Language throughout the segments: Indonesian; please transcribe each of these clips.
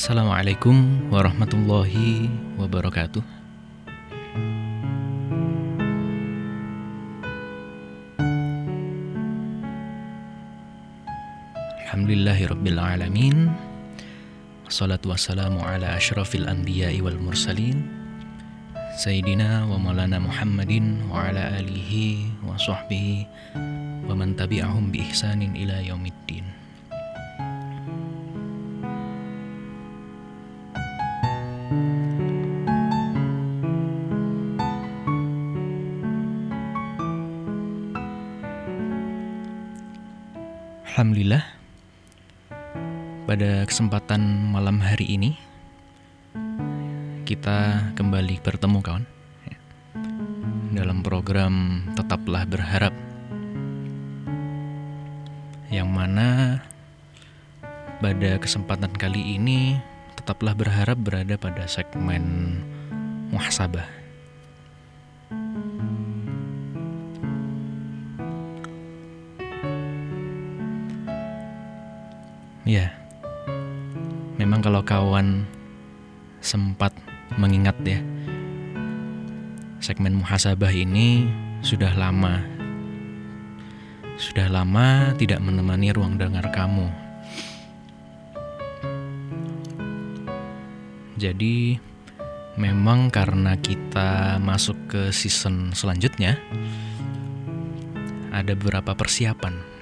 Assalamualaikum warahmatullahi wabarakatuh. Alhamdulillahirabbil alamin. Wassalatu wassalamu ala asyrafil anbiya'i wal mursalin Sayyidina wa maulana Muhammadin wa ala alihi wa sahbihi wa man tabi'ahum bi ihsanin ila yaumiddin. Alhamdulillah, pada kesempatan malam hari ini kita kembali bertemu kawan dalam program Tetaplah Berharap, yang mana pada kesempatan kali ini Tetaplah Berharap berada pada segmen muhasabah. Ya, memang kalau kawan sempat mengingat ya, segmen muhasabah ini sudah lama tidak menemani ruang dengar kamu. Jadi memang karena kita masuk ke season selanjutnya, ada beberapa persiapan.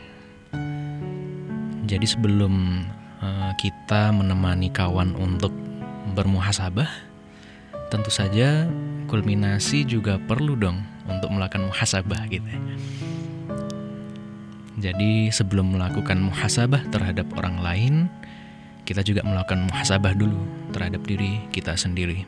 Jadi sebelum kita menemani kawan untuk bermuhasabah, tentu saja kulminasi juga perlu dong untuk melakukan muhasabah gitu. Jadi sebelum melakukan muhasabah terhadap orang lain, kita juga melakukan muhasabah dulu terhadap diri kita sendiri.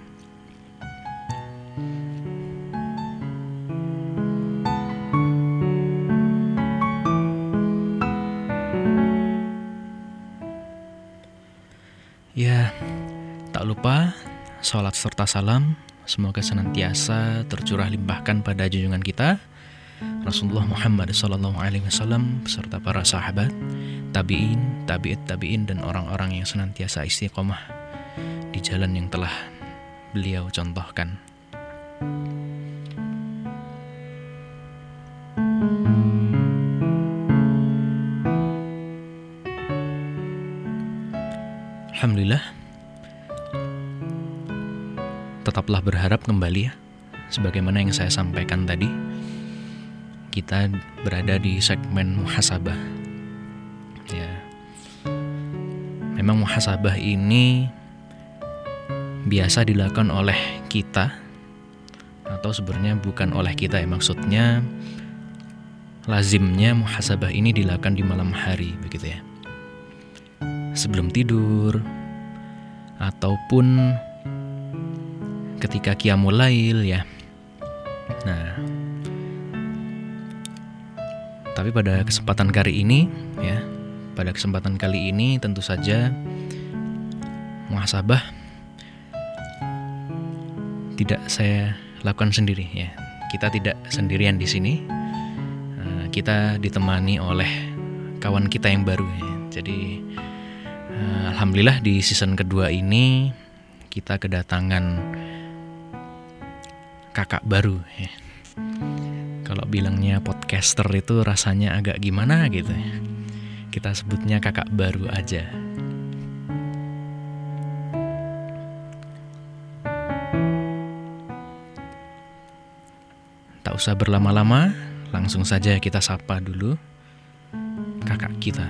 Ya, tak lupa sholat serta salam semoga senantiasa tercurah limpahkan pada junjungan kita Rasulullah Muhammad SAW beserta para sahabat, tabi'in, tabi'in dan orang-orang yang senantiasa istiqomah di jalan yang telah beliau contohkan. Alhamdulillah, tetaplah berharap kembali ya. Sebagaimana yang saya sampaikan tadi, kita berada di segmen muhasabah. Ya, memang muhasabah ini biasa dilakukan oleh kita, atau sebenarnya bukan oleh kita ya, maksudnya lazimnya muhasabah ini dilakukan di malam hari begitu ya. Sebelum tidur ataupun ketika qiyamul lail ya. Nah, tapi pada kesempatan kali ini ya, tentu saja muhasabah tidak saya lakukan sendiri ya. Kita tidak sendirian di sini. Kita ditemani oleh kawan kita yang baru ya. Jadi alhamdulillah di season kedua ini kita kedatangan kakak baru ya. Kalau bilangnya podcaster itu rasanya agak gimana gitu ya. Kita sebutnya kakak baru aja. Tak usah berlama-lama, langsung saja kita sapa dulu kakak kita.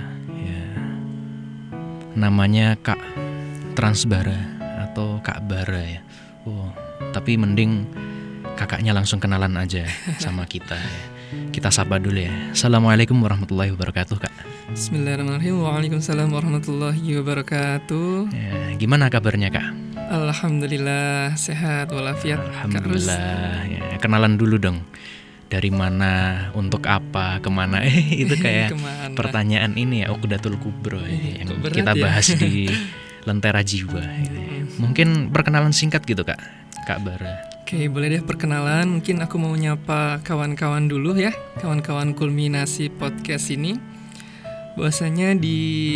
Namanya Kak Transbara atau Kak Bara ya. Tapi mending kakaknya langsung kenalan aja sama kita ya. Kita sapa dulu ya. Assalamualaikum warahmatullahi wabarakatuh, Kak. Bismillahirrahmanirrahim. Waalaikumsalam warahmatullahi wabarakatuh. Ya, gimana kabarnya, Kak? Alhamdulillah sehat walafiat. Alhamdulillah. Ya, kenalan dulu dong. Dari mana, untuk apa, kemana? Itu kayak pertanyaan ini ya, Uqdatul Kubro ya, yang kita bahas di Lentera Jiwa gitu ya. Mungkin perkenalan singkat gitu Kak Bara. Oke, boleh deh perkenalan. Mungkin aku mau nyapa kawan-kawan dulu ya, kawan-kawan kulminasi podcast ini. Bahwasanya di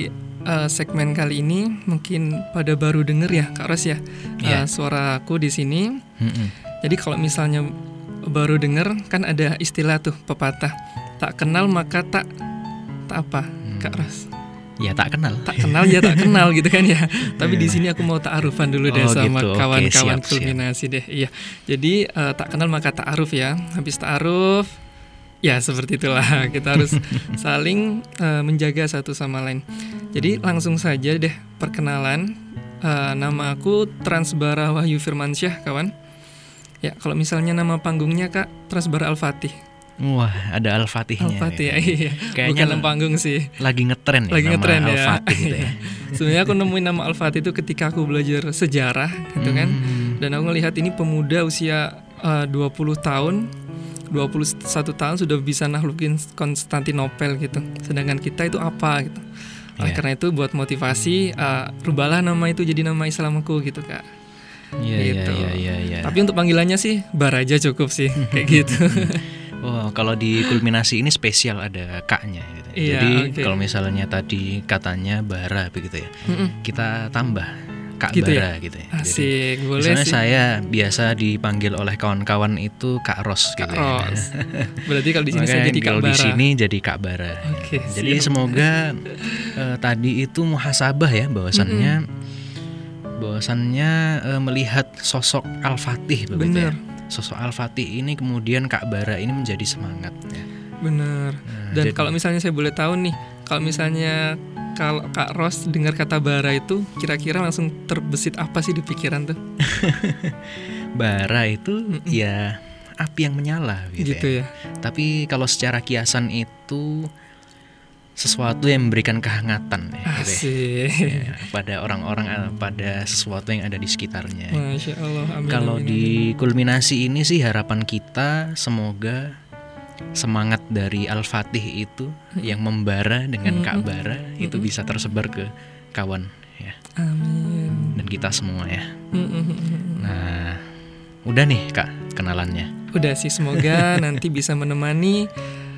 segmen kali ini mungkin pada baru denger ya Kak Ros ya, suaraku di sini. Jadi kalau misalnya baru denger kan ada istilah tuh pepatah, tak kenal maka tak apa Kak Ros? Ya tak kenal. Tak kenal ya tak kenal gitu kan ya. Tapi di sini aku mau ta'arufan dulu deh sama gitu. kawan-kawan Siap. kulminasi deh. Iya. Jadi tak kenal maka ta'aruf ya. Habis ta'aruf ya seperti itulah. Kita harus saling menjaga satu sama lain. Jadi langsung saja deh perkenalan. Nama aku Transbara Wahyu Firmansyah kawan. Ya kalau misalnya nama panggungnya Kak Transbara Al-Fatih. Wah, ada Al-Fatihnya. Al-Fatih, ya. iya. Kayaknya bukan nama panggung sih. Lagi ngetren ya. Lagi ngetren ya. Al-Fatih gitu ya. Sebenarnya aku nemuin nama Al-Fatih itu ketika aku belajar sejarah gitu kan. Dan aku ngelihat ini pemuda usia 20 tahun, 21 tahun sudah bisa naklukin Konstantinopel gitu. Sedangkan kita itu apa gitu. Karena itu buat motivasi, rubahlah nama itu jadi nama Islam aku gitu Kak. Iya. Tapi untuk panggilannya sih Bar aja cukup sih kayak gitu. Oh, kalau di kulminasi ini spesial ada kaknya gitu. Iya, jadi kalau misalnya tadi katanya Bara begitu ya, kita tambah Kak gitu Bara ya? gitu ya. Asik, boleh misalnya sih. saya biasa dipanggil oleh kawan-kawan itu Kak Ros gitu. Kak Ros. Berarti kalau di sini saya jadi Kak kalau Bara. di sini jadi Kak Bara. Oke, jadi semoga tadi itu muhasabah ya bahwasannya melihat sosok Al-Fatih begitu ya. Sosok Al-Fatih ini kemudian Kak Bara ini menjadi semangat ya. Bener. Dan kalau misalnya saya boleh tahu nih, kalau misalnya kalau Kak Ros dengar kata bara itu kira-kira langsung terbesit apa sih di pikiran tuh? Bara itu ya api yang menyala gitu ya. Tapi kalau secara kiasan itu sesuatu yang memberikan kehangatan gitu ya, pada orang-orang, pada sesuatu yang ada di sekitarnya. Masya Allah, amin. Kalau di kulminasi ini sih harapan kita semoga semangat dari Al-Fatih itu yang membara dengan Kak Bara itu bisa tersebar ke kawan ya. Amin. Dan kita semua ya. Nah, udah nih Kak kenalannya. Udah sih, semoga nanti bisa menemani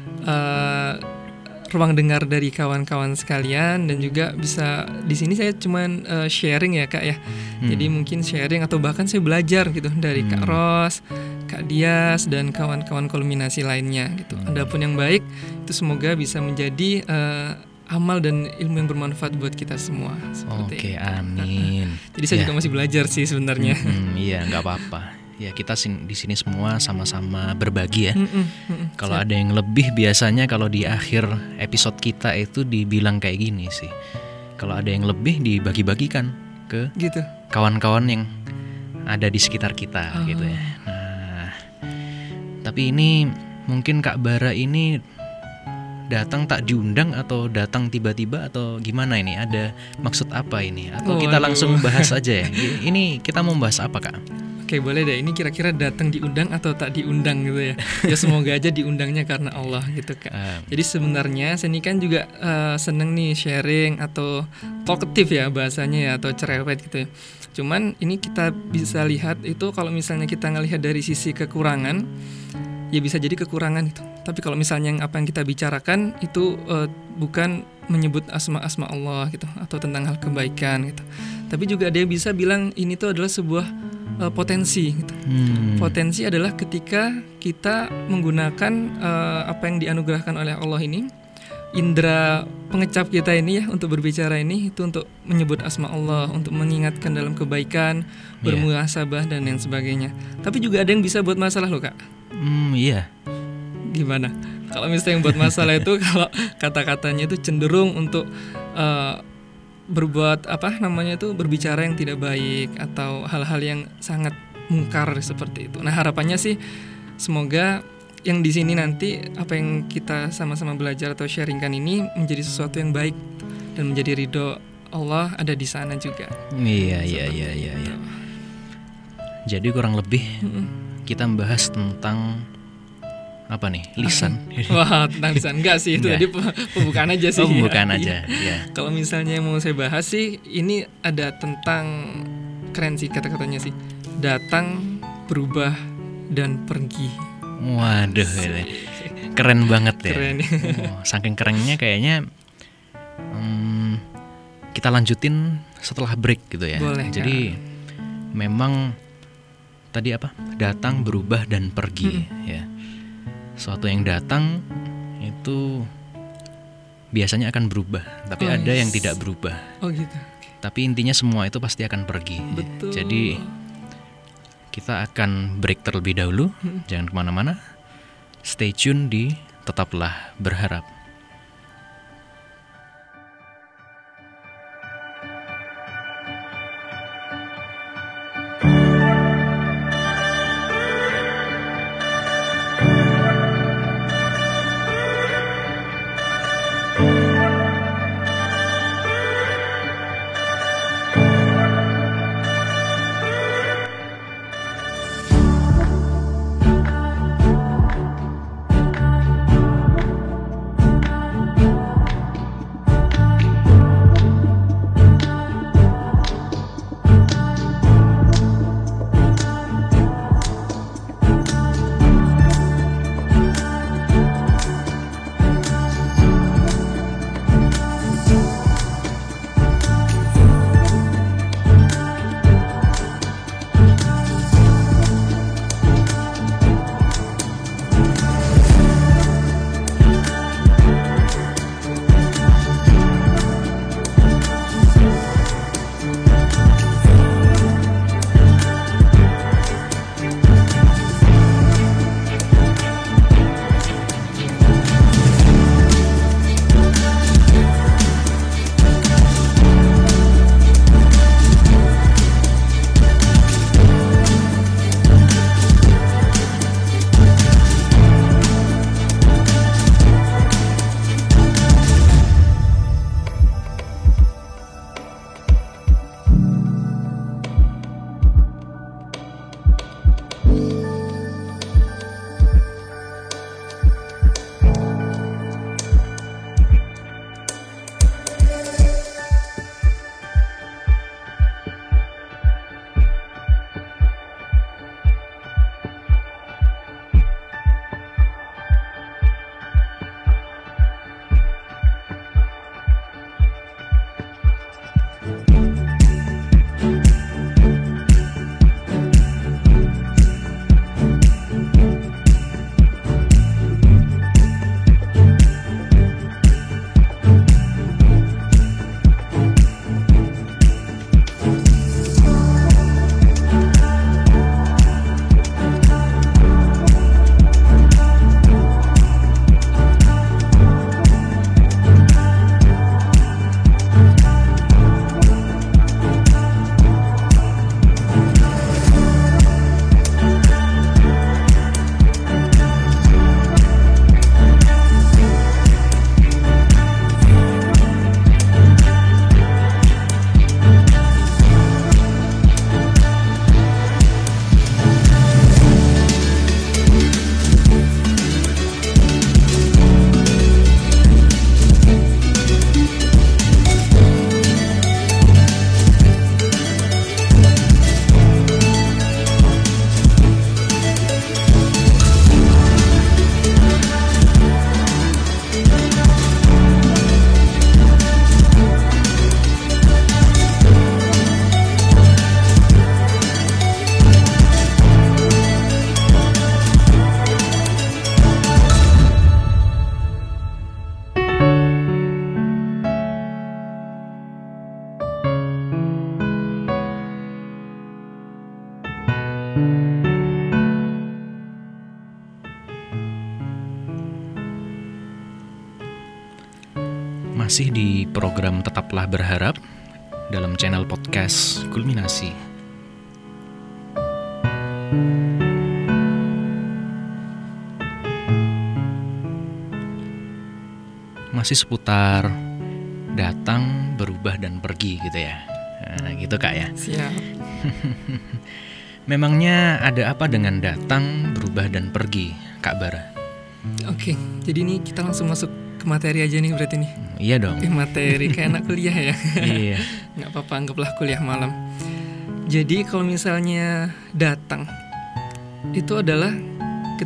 ruang dengar dari kawan-kawan sekalian, dan juga bisa di sini saya cuman sharing ya Kak ya. Jadi mungkin sharing atau bahkan saya belajar gitu dari Kak Ros, Kak Dias dan kawan-kawan kulminasi lainnya gitu. Adapun yang baik itu semoga bisa menjadi amal dan ilmu yang bermanfaat buat kita semua. Oke, amin. Jadi saya juga masih belajar sih sebenarnya. Iya, nggak apa-apa. Ya kita di sini semua sama-sama berbagi ya. Kalau ada yang lebih biasanya kalau di akhir episode kita itu dibilang kayak gini sih. Kalau ada yang lebih dibagi-bagikan ke gitu. Kawan-kawan yang ada di sekitar kita gitu ya. Nah, tapi ini mungkin Kak Bara ini datang tak diundang atau datang tiba-tiba atau gimana ini? Ada maksud apa ini? Atau kita langsung bahas aja ya? Ini kita mau bahas apa Kak? Oke, boleh deh. Ini kira-kira datang diundang atau tak diundang gitu ya. Ya semoga aja diundangnya karena Allah gitu Kak. Jadi sebenarnya saya ini kan juga seneng nih sharing atau talkative ya bahasanya ya, atau cerewet gitu ya. Cuman ini kita bisa lihat itu kalau misalnya kita ngelihat dari sisi kekurangan, ya bisa jadi kekurangan itu. Tapi kalau misalnya apa yang kita bicarakan itu bukan menyebut asma-asma Allah gitu, atau tentang hal kebaikan gitu. Tapi juga ada yang bisa bilang ini tuh adalah sebuah potensi gitu. Potensi adalah ketika kita menggunakan apa yang dianugerahkan oleh Allah ini, indera pengecap kita ini ya, untuk berbicara ini itu untuk menyebut asma Allah, untuk mengingatkan dalam kebaikan, bermuhasabah dan lain sebagainya. Tapi juga ada yang bisa buat masalah loh Kak. Iya. Gimana? Kalau misalnya yang buat masalah itu kalau kata-katanya itu cenderung untuk berbuat berbicara yang tidak baik atau hal-hal yang sangat mungkar seperti itu. Nah, harapannya sih semoga yang di sini nanti apa yang kita sama-sama belajar atau sharingkan ini menjadi sesuatu yang baik dan menjadi ridho Allah ada di sana juga. Iya. Jadi kurang lebih kita membahas tentang apa nih? Lisan. Wah, tentang lisan enggak sih, itu tadi pembukaan aja sih. Pembukaan aja. Ya. Kalau misalnya yang mau saya bahas sih, ini ada tentang, keren sih kata-katanya sih. Datang, berubah, dan pergi. Waduh, keren banget ya. Keren. Saking kerennya kayaknya kita lanjutin setelah break gitu ya. Boleh, jadi memang tadi apa? Datang, berubah, dan pergi ya. Suatu yang datang itu biasanya akan berubah, tapi ada yang tidak berubah. Oh gitu. Tapi intinya semua itu pasti akan pergi. Betul. Jadi kita akan break terlebih dahulu. Jangan kemana-mana. Stay tune di Tetaplah Berharap. Masih di program Tetaplah Berharap dalam channel podcast Kulminasi. Masih seputar datang, berubah, dan pergi gitu ya. Nah, gitu Kak ya. Siap. Memangnya ada apa dengan datang, berubah, dan pergi, Kak Bara? Oke, jadi ini kita langsung masuk ke materi aja nih berarti nih. Iya dong. Materi kayak anak kuliah ya. Iya. Nggak apa-apa, anggaplah kuliah malam. Jadi kalau misalnya datang, itu adalah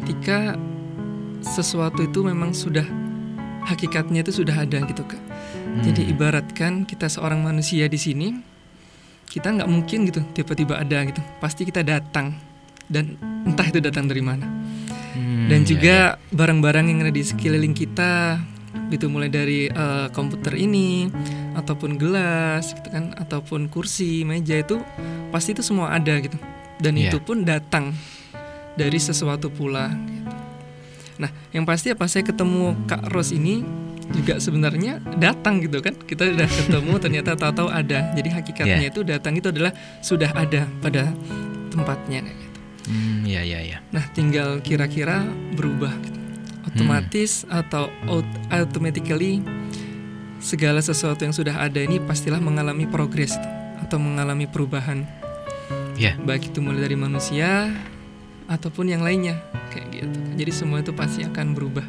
ketika sesuatu itu memang sudah hakikatnya itu sudah ada gitu Kak. Jadi ibaratkan kita seorang manusia di sini, kita nggak mungkin gitu tiba-tiba ada gitu. Pasti kita datang, dan entah itu datang dari mana. Dan juga barang-barang yang ada di sekeliling kita, gitu, mulai dari komputer ini, ataupun gelas, gitu kan, ataupun kursi, meja, itu pasti itu semua ada gitu. Dan itu pun datang dari sesuatu pula. Gitu. Nah, yang pasti apa, saya ketemu Kak Ros ini juga sebenarnya datang gitu kan. Kita udah ketemu, ternyata tahu-tahu ada. Jadi hakikatnya itu datang itu adalah sudah ada pada tempatnya gitu. Nah, tinggal kira-kira berubah gitu. Otomatis atau automatically segala sesuatu yang sudah ada ini pastilah mengalami progres atau mengalami perubahan. Baik itu mulai dari manusia ataupun yang lainnya kayak gitu. Jadi semua itu pasti akan berubah.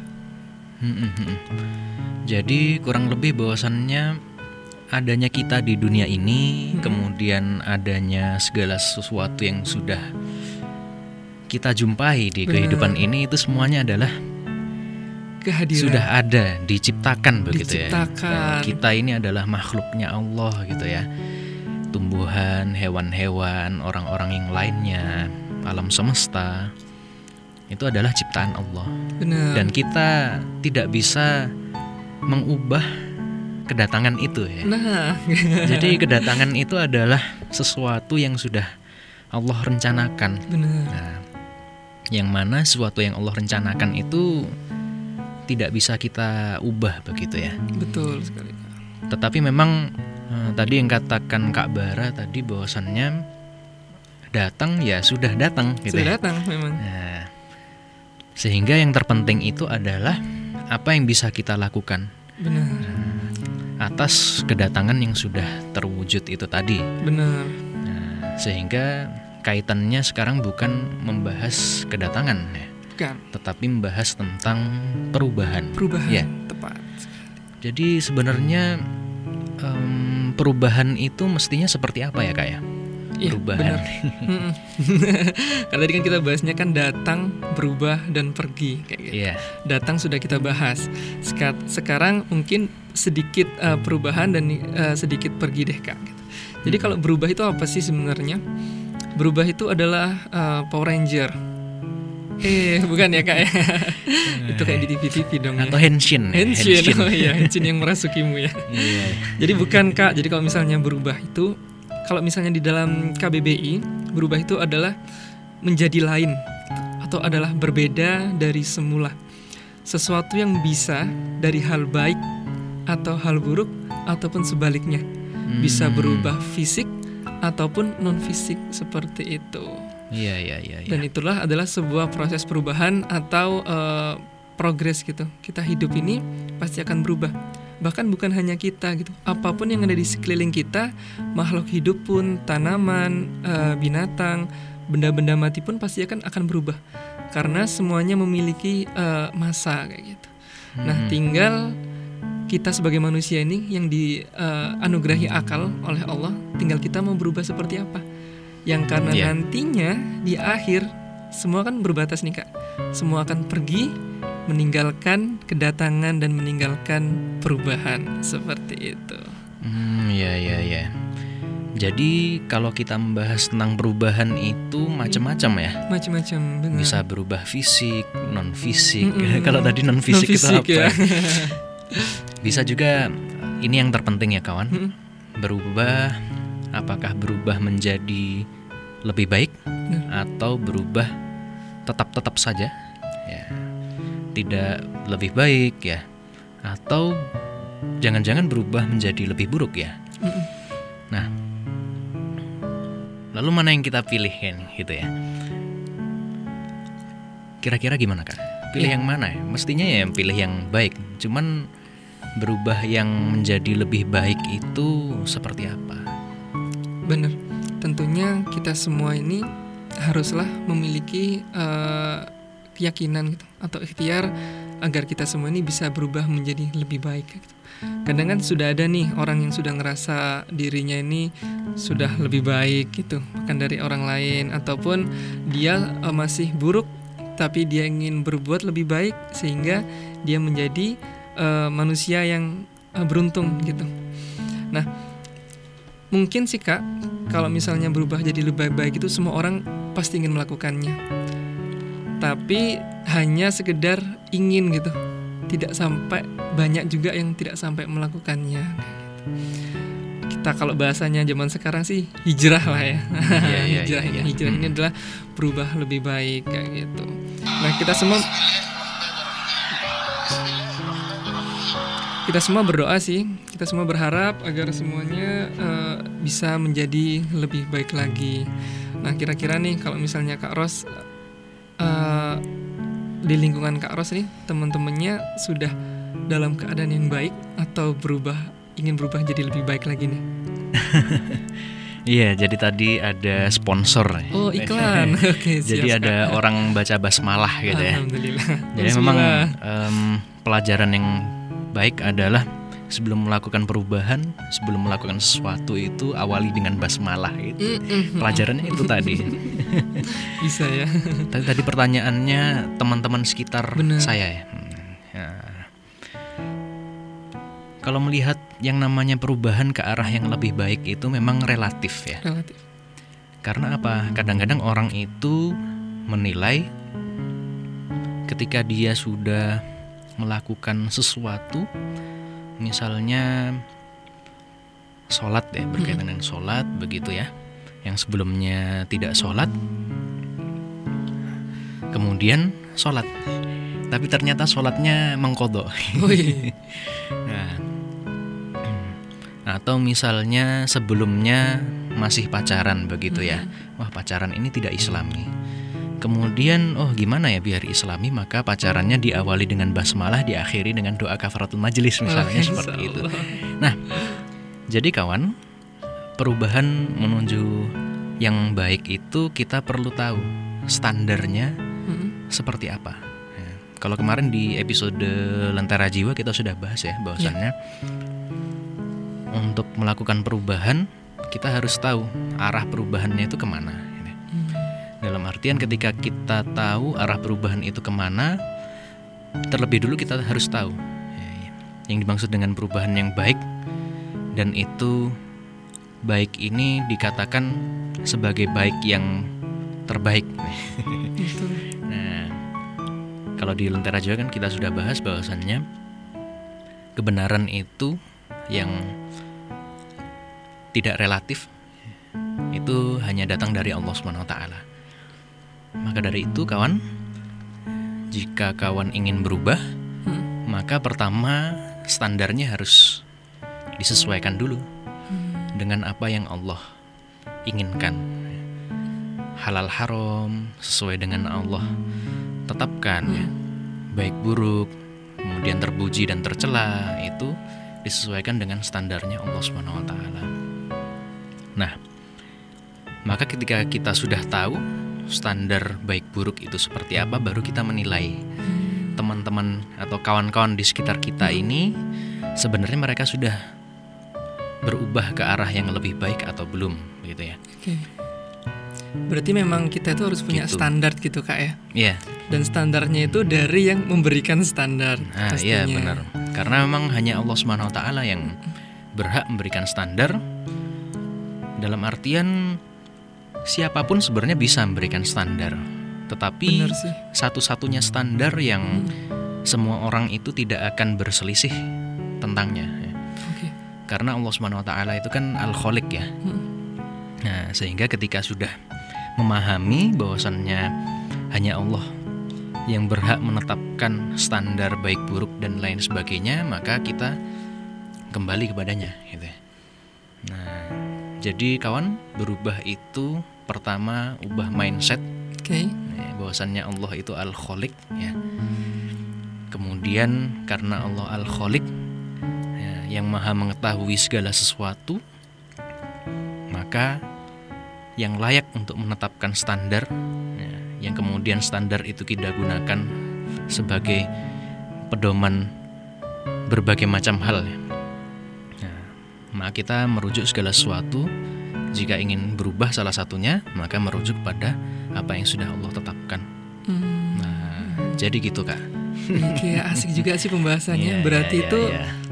Jadi kurang lebih bahwasannya adanya kita di dunia ini, kemudian adanya segala sesuatu yang sudah kita jumpai di kehidupan ini, itu semuanya adalah kehadiran. Sudah ada, diciptakan begitu ya. Kita ini adalah makhluknya Allah gitu ya. Tumbuhan, hewan-hewan, orang-orang yang lainnya, alam semesta, itu adalah ciptaan Allah. Benar. Dan kita tidak bisa mengubah kedatangan itu ya. Jadi kedatangan itu adalah sesuatu yang sudah Allah rencanakan. Benar. Nah, yang mana sesuatu yang Allah rencanakan itu tidak bisa kita ubah begitu ya. Betul sekali. Tetapi memang tadi yang katakan Kak Bara tadi bahwasannya datang ya sudah datang gitu. Sudah datang memang. Nah, sehingga yang terpenting itu adalah apa yang bisa kita lakukan. Benar. Atas kedatangan yang sudah terwujud itu tadi. Benar. Nah, sehingga kaitannya sekarang bukan membahas kedatangan ya. Bukan. Tetapi membahas tentang perubahan. Perubahan, tepat. Jadi sebenarnya perubahan itu mestinya seperti apa ya Kak ya? Perubahan. Karena tadi kan kita bahasnya kan datang, berubah, dan pergi kayak gitu. Datang sudah kita bahas. Sekarang mungkin sedikit perubahan dan sedikit pergi deh Kak. Jadi kalau berubah itu apa sih sebenarnya? Berubah itu adalah Power Ranger. Bukan ya Kak ya. Itu kayak di TV-TV dong. Atau Henshin. Oh iya, Henshin yang merasukimu ya. Jadi bukan Kak. Jadi kalau misalnya berubah itu, kalau misalnya di dalam KBBI, berubah itu adalah menjadi lain atau adalah berbeda dari semula. Sesuatu yang bisa dari hal baik atau hal buruk ataupun sebaliknya. Bisa berubah fisik ataupun non fisik seperti itu. Iya. Dan itulah adalah sebuah proses perubahan atau progres gitu. Kita hidup ini pasti akan berubah. Bahkan bukan hanya kita gitu. Apapun yang ada di sekeliling kita, makhluk hidup pun, tanaman, binatang, benda-benda mati pun pasti akan berubah. Karena semuanya memiliki masa kayak gitu. Nah, tinggal kita sebagai manusia ini yang dianugerahi akal oleh Allah, tinggal kita mau berubah seperti apa. Yang karena nantinya di akhir semua kan berbatas nih Kak. Semua akan pergi, meninggalkan kedatangan dan meninggalkan perubahan seperti itu. Iya. Jadi kalau kita membahas tentang perubahan itu macam-macam ya. Macam-macam, benar. Bisa berubah fisik, non fisik. Kalau tadi non fisik itu apa? Ya. Bisa juga, ini yang terpenting ya kawan. Berubah, apakah berubah menjadi lebih baik atau berubah tetap saja ya, tidak lebih baik ya, atau jangan-jangan berubah menjadi lebih buruk ya. Nah, lalu mana yang kita pilih kan gitu ya? Kira-kira gimana Kak? Pilih yang mana ya? Mestinya ya pilih yang baik. Cuman berubah yang menjadi lebih baik itu seperti apa? Benar. Tentunya kita semua ini haruslah memiliki keyakinan gitu, atau ikhtiar agar kita semua ini bisa berubah menjadi lebih baik gitu. Kadang kan sudah ada nih orang yang sudah ngerasa dirinya ini sudah lebih baik gitu, bahkan dari orang lain, ataupun dia masih buruk tapi dia ingin berbuat lebih baik sehingga dia menjadi manusia yang beruntung gitu. Nah, mungkin sih Kak, kalau misalnya berubah jadi lebih baik itu semua orang pasti ingin melakukannya. Tapi hanya sekedar ingin gitu. Tidak sampai, banyak juga yang tidak sampai melakukannya. Kita kalau bahasanya zaman sekarang sih hijrah lah ya. Hijrah ini adalah berubah lebih baik kayak gitu. Nah, kita semua berdoa sih, kita semua berharap agar semuanya bisa menjadi lebih baik lagi. Nah, kira-kira nih kalau misalnya Kak Ros, di lingkungan Kak Ros nih, teman-temannya sudah dalam keadaan yang baik atau ingin berubah jadi lebih baik lagi nih? Iya, jadi tadi ada sponsor. Oh, iklan. Oke, siap. Jadi ada orang baca basmalah gitu ya. Alhamdulillah. Jadi memang pelajaran yang baik adalah sebelum melakukan perubahan, sebelum melakukan sesuatu itu awali dengan basmalah gitu. Pelajarannya itu tadi. Bisa ya. Tadi pertanyaannya teman-teman sekitar saya ya. Kalau melihat yang namanya perubahan ke arah yang lebih baik itu memang relatif ya. Relatif. Karena apa? Kadang-kadang orang itu menilai ketika dia sudah melakukan sesuatu, misalnya sholat ya, berkaitan dengan sholat begitu ya, yang sebelumnya tidak sholat, kemudian sholat, tapi ternyata sholatnya mengqadha. Nah, atau misalnya sebelumnya masih pacaran begitu ya, wah pacaran ini tidak islami. Kemudian gimana ya biar islami, maka pacarannya diawali dengan basmalah, diakhiri dengan doa kafaratul majelis misalnya, seperti itu. Nah, jadi kawan, perubahan menuju yang baik itu kita perlu tahu standarnya seperti apa. Kalau kemarin di episode Lentera Jiwa kita sudah bahas ya, bahwasannya untuk melakukan perubahan kita harus tahu arah perubahannya itu kemana. Dalam artian ketika kita tahu arah perubahan itu kemana, terlebih dulu kita harus tahu yang dimaksud dengan perubahan yang baik, dan itu baik ini dikatakan sebagai baik yang terbaik. Nah, kalau di Lentera Jiwa kan kita sudah bahas bahwasannya kebenaran itu yang tidak relatif, itu hanya datang dari Allah SWT. Maka dari itu kawan, jika kawan ingin berubah, maka pertama standarnya harus disesuaikan dulu dengan apa yang Allah inginkan. Halal haram sesuai dengan Allah tetapkan ya. Baik buruk, kemudian terpuji dan tercela, itu disesuaikan dengan standarnya Allah SWT. Nah, maka ketika kita sudah tahu standar baik buruk itu seperti apa, baru kita menilai teman-teman atau kawan-kawan di sekitar kita ini sebenarnya mereka sudah berubah ke arah yang lebih baik atau belum, begitu ya. Oke. Berarti memang kita itu harus punya standar gitu Kak ya. Iya. Dan standarnya itu dari yang memberikan standar. Nah, iya benar. Karena memang hanya Allah SWT yang berhak memberikan standar. Dalam artian siapapun sebenarnya bisa memberikan standar, tetapi satu-satunya standar yang semua orang itu tidak akan berselisih tentangnya. Karena Allah SWT itu kan Al-Khaliq ya. Nah, sehingga ketika sudah memahami bahwasannya hanya Allah yang berhak menetapkan standar baik buruk dan lain sebagainya, maka kita kembali kepadanya gitu. Nah, jadi kawan, berubah itu pertama ubah mindset. Bahwasannya Allah itu Al-Khaliq ya. Kemudian karena Allah Al-Khaliq ya, yang maha mengetahui segala sesuatu, maka yang layak untuk menetapkan standar ya, yang kemudian standar itu kita gunakan sebagai pedoman berbagai macam hal ya. Nah, maka kita merujuk segala sesuatu. Jika ingin berubah salah satunya, maka merujuk pada apa yang sudah Allah tetapkan. Nah, jadi gitu Kak. Oke, asik juga sih pembahasannya. Berarti itu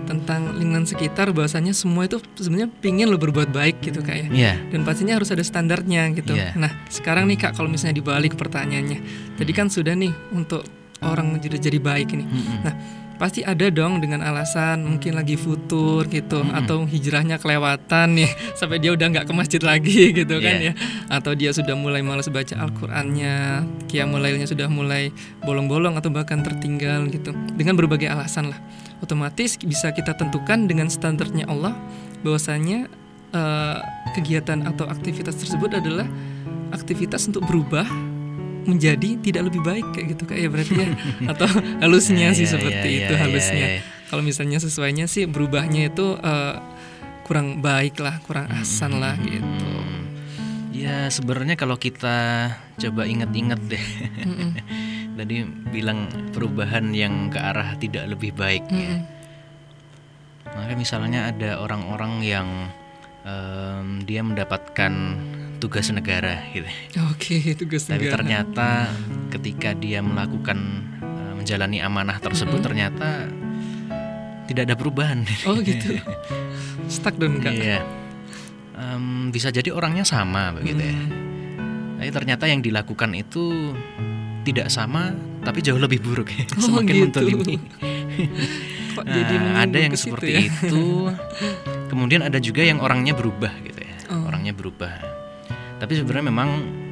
tentang lingkungan sekitar, bahwasanya semua itu sebenarnya pingin lo berbuat baik gitu Kak ya. Dan pastinya harus ada standarnya gitu. Nah sekarang nih Kak, kalau misalnya dibalik pertanyaannya, tadi kan sudah nih untuk orang jadi baik ini. Nah pasti ada dong dengan alasan mungkin lagi futur gitu, atau hijrahnya kelewatan nih sampai dia udah nggak ke masjid lagi gitu kan ya, atau dia sudah mulai malas baca Al-Qur'annya, qiyamul lailnya sudah mulai bolong-bolong atau bahkan tertinggal gitu, dengan berbagai alasan lah. Otomatis bisa kita tentukan dengan standarnya Allah bahwasanya kegiatan atau aktivitas tersebut adalah aktivitas untuk berubah menjadi tidak lebih baik kayak gitu Kak ya, berarti ya. Atau halusnya sih seperti itu halusnya. Kalau misalnya sesuainya sih berubahnya itu kurang baik lah, kurang ahsan lah gitu. Ya sebenarnya kalau kita coba ingat-ingat deh, tadi bilang perubahan yang ke arah tidak lebih baik ya. Maka misalnya ada orang-orang yang dia mendapatkan tugas negara gitu. Oke, tugas Tapi negara. ternyata ketika dia melakukan menjalani amanah tersebut ternyata tidak ada perubahan. Oh gitu. Stuck dong Kak. Iya. Bisa jadi orangnya sama begitu ya. Tapi ternyata yang dilakukan itu tidak sama tapi jauh lebih buruk. Semakin gitu. mentolimi. Kok jadi ada yang ke situ seperti ya? itu. Kemudian ada juga yang orangnya berubah gitu ya. Orangnya berubah. Tapi sebenarnya memang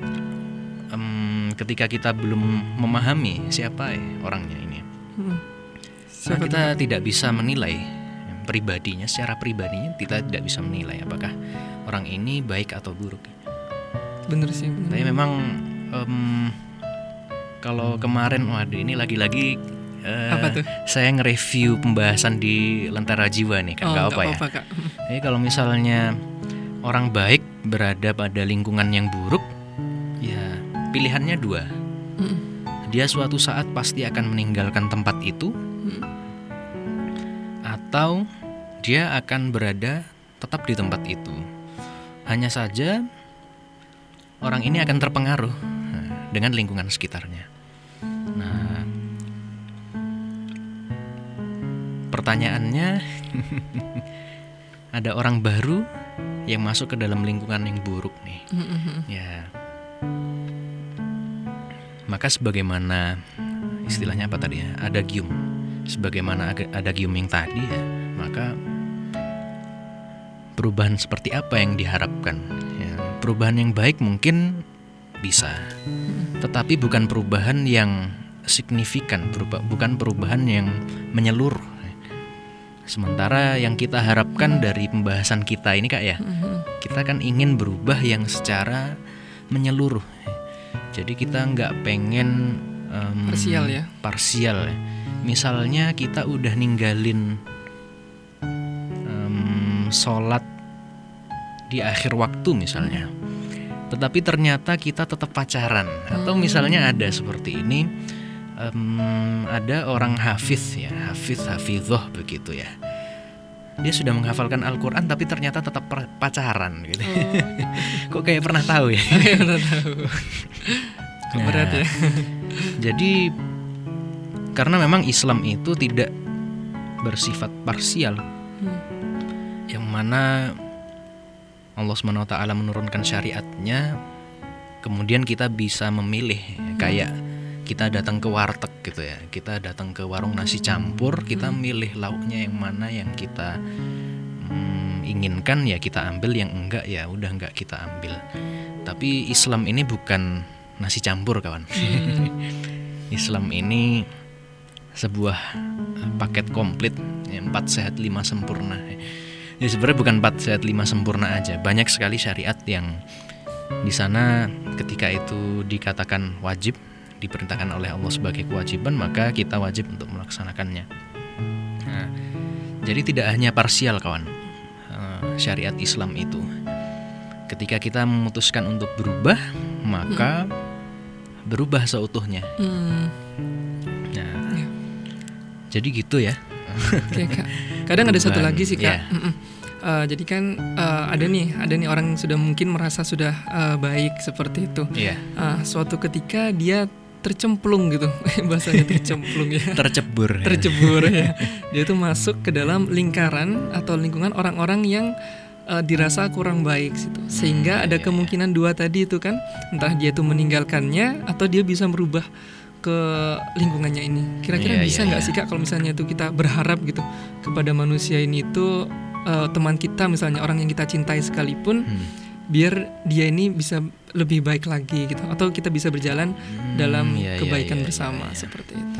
ketika kita belum memahami siapa orangnya ini, kita tidak bisa menilai pribadinya, secara pribadinya kita tidak bisa menilai apakah orang ini baik atau buruk. Bener sih. Bener. Tapi memang kalau kemarin, waduh ini lagi-lagi apa tuh? saya nge-review pembahasan di Lentera Jiwa nih, Kak. Gak apa ya. Kak. Jadi kalau misalnya orang baik berada pada lingkungan yang buruk, ya pilihannya dua. Dia suatu saat pasti akan meninggalkan tempat itu, atau dia akan berada tetap di tempat itu. Hanya saja orang ini akan terpengaruh dengan lingkungan sekitarnya. Nah, pertanyaannya ada orang baru yang masuk ke dalam lingkungan yang buruk nih. Ya. Maka sebagaimana istilahnya apa tadi ya? Adagium. Sebagaimana adagium yang tadi ya, maka perubahan seperti apa yang diharapkan? Ya, perubahan yang baik mungkin bisa. Tetapi bukan perubahan yang signifikan, bukan perubahan yang menyeluruh. Sementara yang kita harapkan dari pembahasan kita ini Kak ya, kita kan ingin berubah yang secara menyeluruh. Jadi kita nggak pengen parsial ya. Misalnya kita udah ninggalin sholat di akhir waktu misalnya, tetapi ternyata kita tetap pacaran. Atau misalnya ada seperti ini, ada orang hafidhoh begitu ya. Dia sudah menghafalkan Al-Quran tapi ternyata tetap pacaran gitu. Kok kayak pernah tahu ya? Pernah tahu. Berat ya. Jadi karena memang Islam itu tidak bersifat parsial, yang mana Allah SWT menurunkan syariatnya, kemudian kita bisa memilih. Kayak kita datang ke warteg gitu ya, kita datang ke warung nasi campur, kita milih lauknya yang mana yang kita inginkan, ya kita ambil, yang enggak ya udah enggak kita ambil. Tapi Islam ini bukan nasi campur kawan. Islam ini sebuah paket komplit, 4 sehat 5 sempurna. Ya sebenarnya bukan 4 sehat 5 sempurna aja, banyak sekali syariat yang di sana ketika itu dikatakan wajib, diperintahkan oleh Allah sebagai kewajiban, maka kita wajib untuk melaksanakannya. Nah, jadi tidak hanya parsial kawan, syariat Islam itu. Ketika kita memutuskan untuk berubah, maka berubah seutuhnya. Nah, jadi gitu ya. Oke, Kak. Kadang ada satu lagi sih Kak. Jadi kan ada nih orang yang sudah mungkin merasa sudah baik seperti itu. Suatu ketika dia tercemplung gitu. Bahasanya tercemplung ya. Tercebur ya. Dia tuh masuk ke dalam lingkaran atau lingkungan orang-orang yang dirasa kurang baik gitu. Sehingga ada kemungkinan dua tadi itu kan, entah dia tuh meninggalkannya atau dia bisa merubah ke lingkungannya ini. Kira-kira bisa nggak sih Kak kalau misalnya itu kita berharap gitu kepada manusia ini tuh teman kita misalnya, orang yang kita cintai sekalipun, biar dia ini bisa lebih baik lagi gitu, atau kita bisa berjalan dalam kebaikan bersama seperti itu.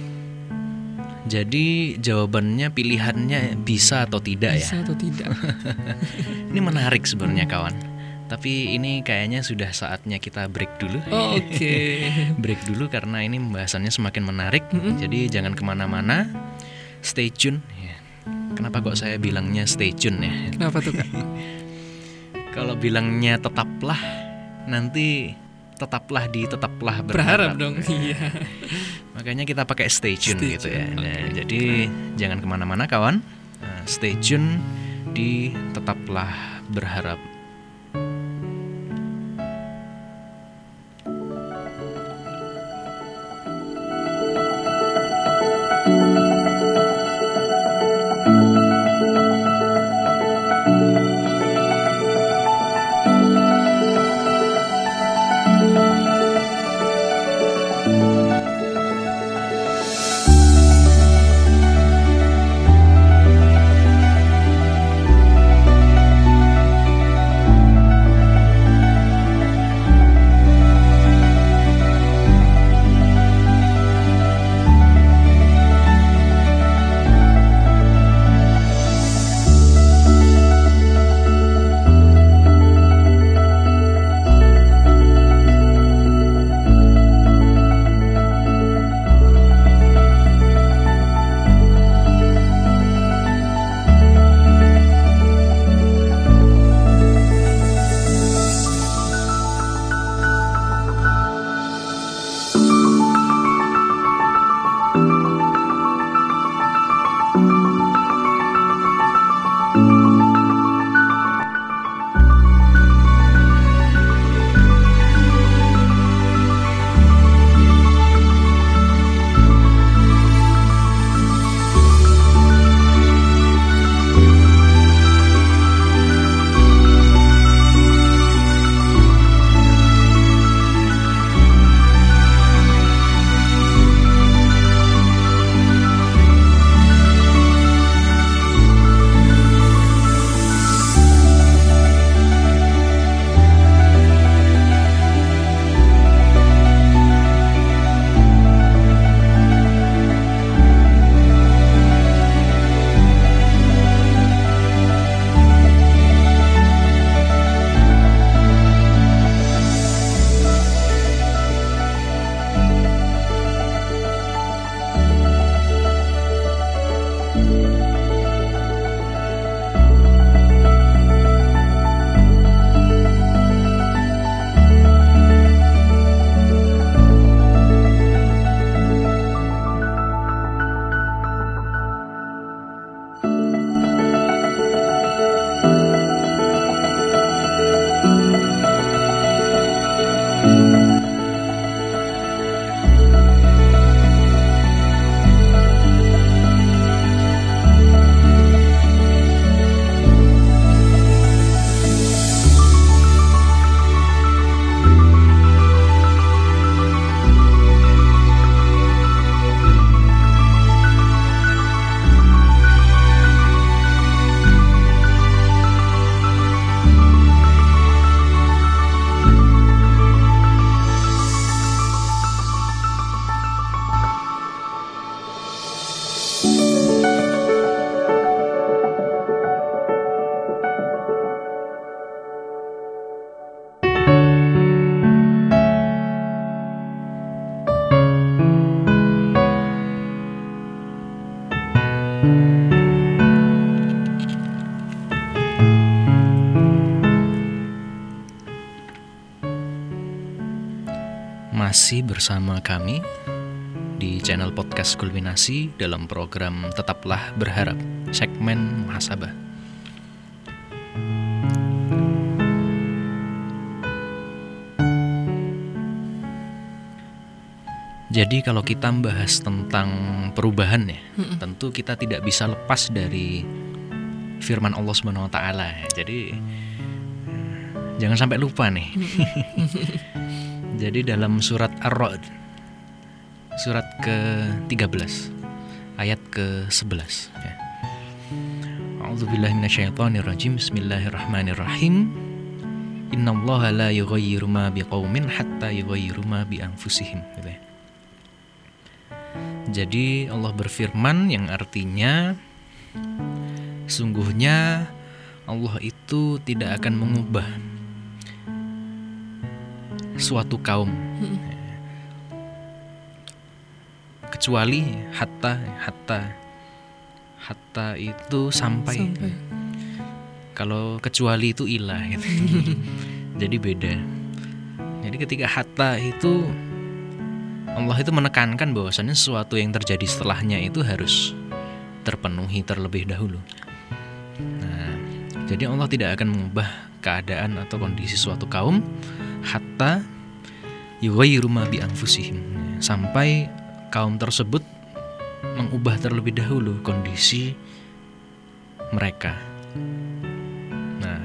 Jadi jawabannya, pilihannya bisa atau tidak. Bisa atau tidak. Ini menarik sebenarnya kawan. Tapi ini kayaknya sudah saatnya kita break dulu. Oke. Break dulu karena ini pembahasannya semakin menarik. Jadi jangan kemana-mana, stay tune. Kenapa kok saya bilangnya stay tune ya? Kenapa tuh Kak? Kalau bilangnya tetaplah, nanti tetaplah berharap dong. Iya. Makanya kita pakai stay tune gitu ya. Nah, jadi jangan kemana-mana kawan. Stay tune di tetaplah berharap. Masih bersama kami di channel podcast Kulminasi dalam program Tetaplah Berharap, segmen Muhasabah. Jadi kalau kita membahas tentang perubahan ya, tentu kita tidak bisa lepas dari firman Allah Subhanahu wa taala. Jadi jangan sampai lupa nih. Jadi dalam surat Ar-Ra'd surat ke-13 ayat ke-11 ya. A'udzubillahi minasyaitonirrajim. Bismillahirrahmanirrahim. Innallaha la yughayyiru ma biqaumin hatta yughayyiru ma bi anfusihim gitu ya. Jadi Allah berfirman yang artinya sungguhnya Allah itu tidak akan mengubah suatu kaum kecuali hatta itu sampai. Kalau kecuali itu ilah gitu. Jadi beda. Jadi ketika hatta itu Allah itu menekankan bahwasannya sesuatu yang terjadi setelahnya itu harus terpenuhi terlebih dahulu. Nah, jadi Allah tidak akan mengubah keadaan atau kondisi suatu kaum hatta yughayyiru ma bi anfusihim, sampai kaum tersebut mengubah terlebih dahulu kondisi mereka. Nah,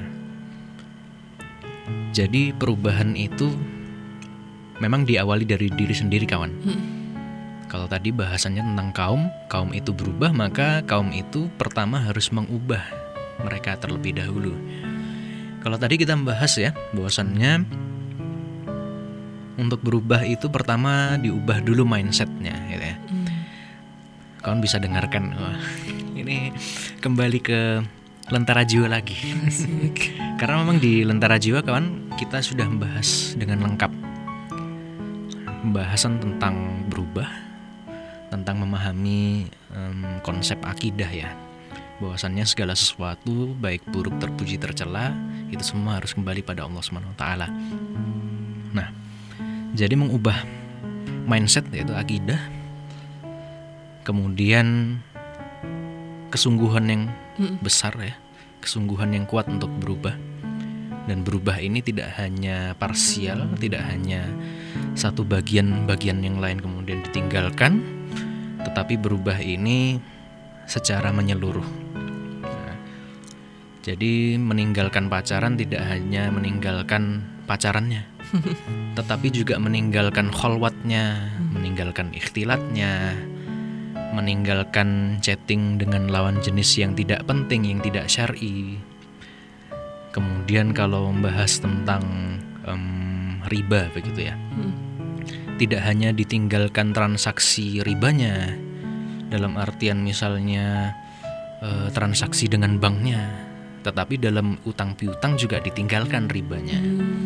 jadi perubahan itu memang diawali dari diri sendiri, kawan. Kalau tadi bahasannya tentang kaum itu berubah, maka kaum itu pertama harus mengubah mereka terlebih dahulu. Kalau tadi kita membahas ya, bahwasannya untuk berubah itu pertama diubah dulu mindsetnya, gitu ya. Kawan bisa dengarkan, ini kembali ke Lentera Jiwa lagi. Karena memang di Lentera Jiwa, kawan, kita sudah membahas dengan lengkap pembahasan tentang berubah, tentang memahami konsep akidah ya, bahwasannya segala sesuatu baik buruk, terpuji, tercela, itu semua harus kembali pada Allah Subhanahu wa taala. Nah, jadi mengubah mindset yaitu akidah, kemudian kesungguhan yang besar ya, kesungguhan yang kuat untuk berubah. Dan berubah ini tidak hanya parsial, tidak hanya satu bagian-bagian yang lain kemudian ditinggalkan, tetapi berubah ini secara menyeluruh. Nah, jadi meninggalkan pacaran tidak hanya meninggalkan pacarannya, tetapi juga meninggalkan kholwatnya, meninggalkan ikhtilatnya, meninggalkan chatting dengan lawan jenis yang tidak penting, yang tidak syar'i. Kemudian kalau membahas tentang riba begitu ya, tidak hanya ditinggalkan transaksi ribanya, dalam artian misalnya transaksi dengan banknya, tetapi dalam utang piutang juga ditinggalkan ribanya.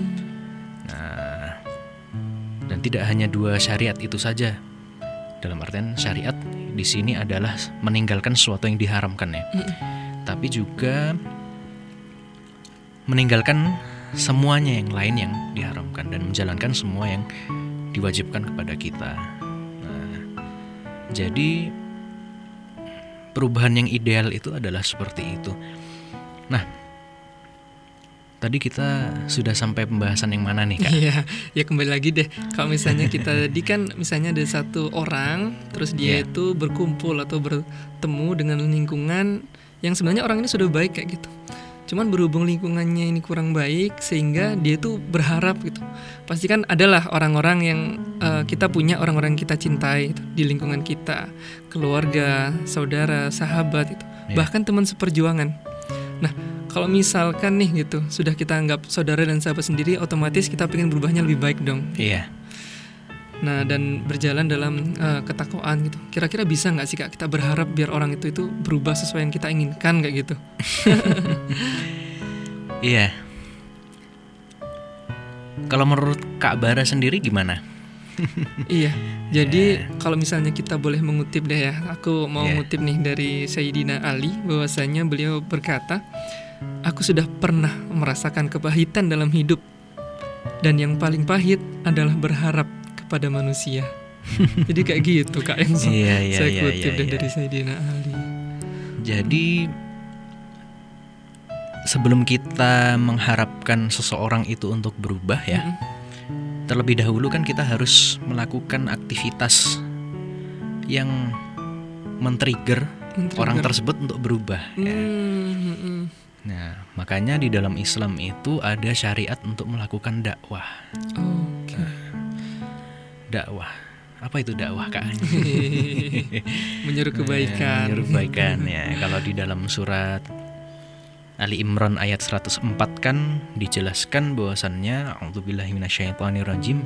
Nah, dan tidak hanya dua syariat itu saja. Dalam artian syariat di sini adalah meninggalkan sesuatu yang diharamkan ya, tapi juga meninggalkan semuanya yang lain yang diharamkan dan menjalankan semua yang diwajibkan kepada kita. Nah, jadi perubahan yang ideal itu adalah seperti itu. Nah, tadi kita sudah sampai pembahasan yang mana nih, Kak? Iya, ya kembali lagi deh. Kalau misalnya kita tadi kan misalnya ada satu orang, terus dia itu berkumpul atau bertemu dengan lingkungan yang sebenarnya orang ini sudah baik kayak gitu. Cuman berhubung lingkungannya ini kurang baik, sehingga dia tuh berharap gitu. Pasti kan adalah orang-orang yang kita punya, orang-orang yang kita cintai gitu, di lingkungan kita, keluarga, saudara, sahabat itu, bahkan teman seperjuangan. Nah, kalau misalkan nih gitu, sudah kita anggap saudara dan sahabat sendiri, otomatis kita pengen berubahnya lebih baik dong. Iya. Nah, dan berjalan dalam ketakwaan gitu. Kira-kira bisa nggak sih, Kak, kita berharap biar orang itu berubah sesuai yang kita inginkan kayak gitu? Iya. Kalau menurut Kak Bara sendiri gimana? Iya. Jadi kalau misalnya kita boleh mengutip deh ya, aku mau ngutip nih dari Sayyidina Ali, bahwasanya beliau berkata, "Aku sudah pernah merasakan kepahitan dalam hidup, dan yang paling pahit adalah berharap pada manusia." Jadi kayak gitu, Kak, yang saya kutip dari Sayyidina Ali. Jadi sebelum kita mengharapkan seseorang itu untuk berubah ya, terlebih dahulu kan kita harus melakukan aktivitas yang men-trigger orang tersebut untuk berubah ya. Nah, makanya di dalam Islam itu ada syariat untuk melakukan dakwah. Dakwah. Apa itu dakwah, Kak? Menyuruh kebaikan. Menyuruh kebaikan ya. Kalau di dalam surat Ali Imran ayat 104 kan dijelaskan bahwasannya a'udzubillahi minasyaitonirrajim.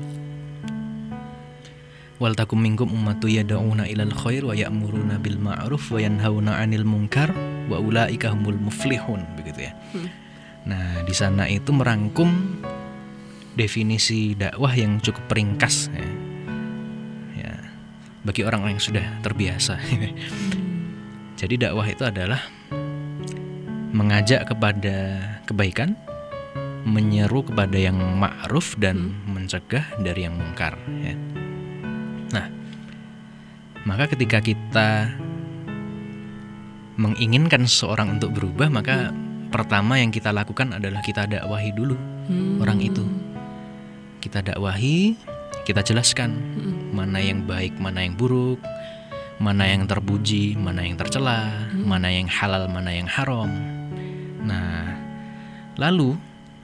Wal takum minkum ummatu yad'una ilal khair wa ya'muruna bil ma'ruf wa yanhauna 'anil munkar wa ulaika humul muflihun, begitu ya. Nah, di sana itu merangkum definisi dakwah yang cukup ringkas ya. Ya, bagi orang-orang yang sudah terbiasa. Jadi dakwah itu adalah mengajak kepada kebaikan, menyeru kepada yang ma'ruf dan mencegah dari yang mungkar ya. Nah, maka ketika kita menginginkan seseorang untuk berubah, maka pertama yang kita lakukan adalah kita dakwahi dulu orang itu. Kita dakwahi, kita jelaskan mana yang baik, mana yang buruk, mana yang terpuji, mana yang tercela, mana yang halal, mana yang haram. Nah, lalu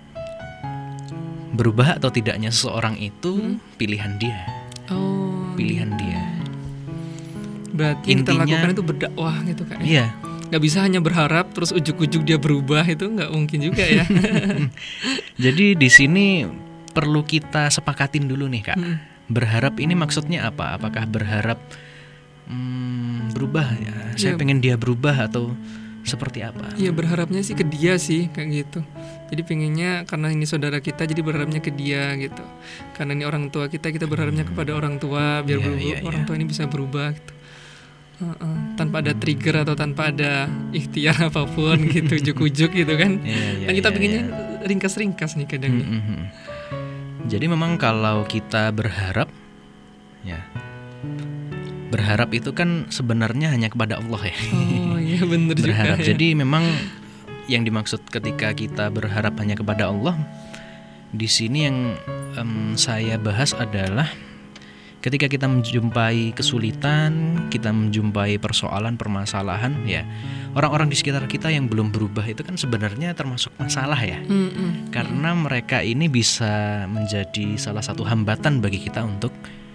berubah atau tidaknya seseorang itu pilihan dia. Pilihan dia. Berarti intinya, kita lakukan itu berdakwah gitu kan? Iya. Gak bisa hanya berharap terus ujuk-ujuk dia berubah, itu nggak mungkin juga ya. Jadi di sini perlu kita sepakatin dulu nih, Kak. Berharap ini maksudnya apa? Apakah berharap berubah ya? Saya pengen dia berubah atau seperti apa? Iya, berharapnya sih ke dia sih kayak gitu. Jadi pengennya karena ini saudara kita, jadi berharapnya ke dia gitu. Karena ini orang tua kita berharapnya kepada orang tua biar orang tua ini bisa berubah gitu. Tanpa ada trigger atau tanpa ada ikhtiar apapun gitu, ujuk-ujuk gitu kan. Dan kita pengennya ringkas-ringkas nih kadang nih. Jadi memang kalau kita berharap ya, berharap itu kan sebenarnya hanya kepada Allah ya. Oh iya, benar juga. Berharap. Ya. Jadi memang yang dimaksud ketika kita berharap hanya kepada Allah, di sini yang saya bahas adalah ketika kita menjumpai kesulitan, kita menjumpai persoalan, permasalahan ya, orang-orang di sekitar kita yang belum berubah itu kan sebenarnya termasuk masalah ya. Karena mereka ini bisa menjadi salah satu hambatan bagi kita untuk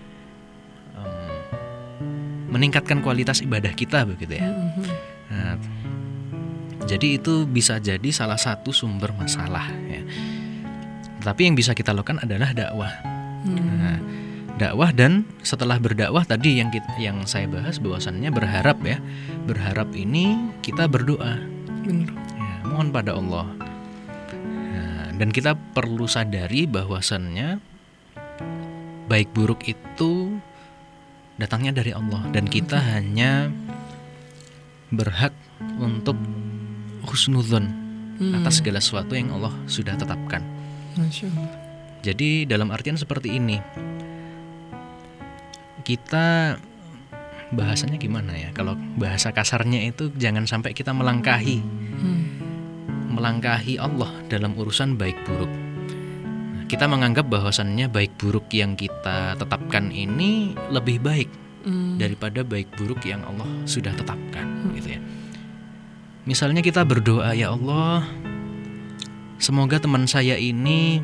meningkatkan kualitas ibadah kita, begitu ya. Nah, jadi itu bisa jadi salah satu sumber masalah ya. Tapi yang bisa kita lakukan adalah dakwah. Nah, dakwah, dan setelah berdakwah tadi yang saya bahas bahwasannya berharap ya. Berharap ini kita berdoa. Benar. Ya, mohon pada Allah. Nah, dan kita perlu sadari bahwasannya baik buruk itu datangnya dari Allah, dan kita hanya berhak untuk husnudzon atas segala sesuatu yang Allah sudah tetapkan. Masya Allah. Jadi dalam artian seperti ini, kita bahasanya gimana ya? Kalau bahasa kasarnya itu jangan sampai kita melangkahi Allah dalam urusan baik buruk. Nah, kita menganggap bahwasannya baik buruk yang kita tetapkan ini lebih baik daripada baik buruk yang Allah sudah tetapkan, gitu ya. Misalnya kita berdoa, ya Allah, semoga teman saya ini